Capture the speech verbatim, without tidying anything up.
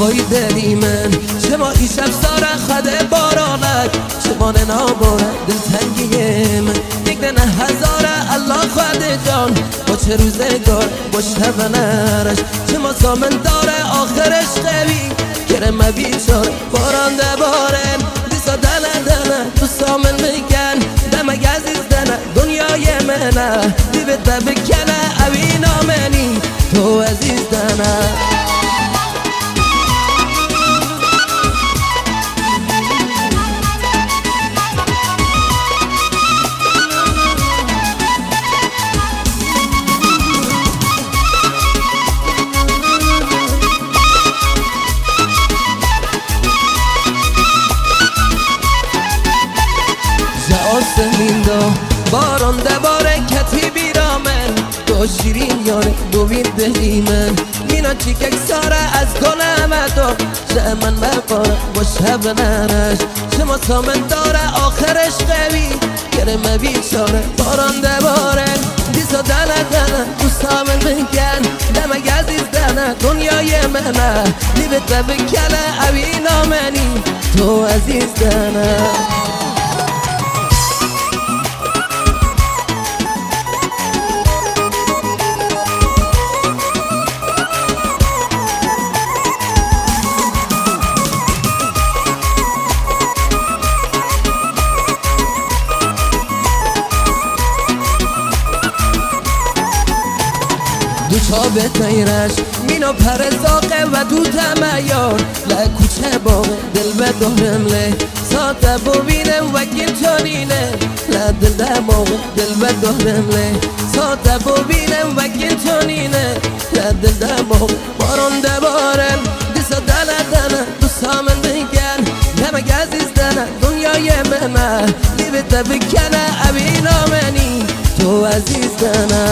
هوای دلی من شما ای شب ساره خده بارانک شما ناباره دلتنگی من یک دنه هزاره الله خواهد جان با چه روزگار با شب نرش شما سامن داره آخرش قوی کرم بیچاره باران دبارن دیسا دنه دنه تو سامن میگن دمگ عزیز دنه دنیای منه دیبت بکنه اوی نامنی تو عزیز دنه آسمین دا باران دباره کتی بیرامن تو شیرین یاره دوید دلی من مینا چیکک ساره از کنم تو شمن مقاره با شب نرش شما سامن داره آخرش قوی کرم بیچاره باران دباره دیسا دنه دنه تو سامن بگن دمگ عزیز دنه دنیای منه لیبت بکنه اوی نامنی تو عزیز دنه دو چابه تیرش مینا پرزاقه و دو تمیار لکوچه باقه دل به دارم له ساته ببینم و گلتانینه لدل دماغه دل به دارم له ساته ببینم و گلتانینه لدل دماغه باران دبارم دیسا دنه دنه دو سامن بگن دمگ عزیز دنه دنیای منه لیبت بکنه اوی نامنی تو عزیز دنه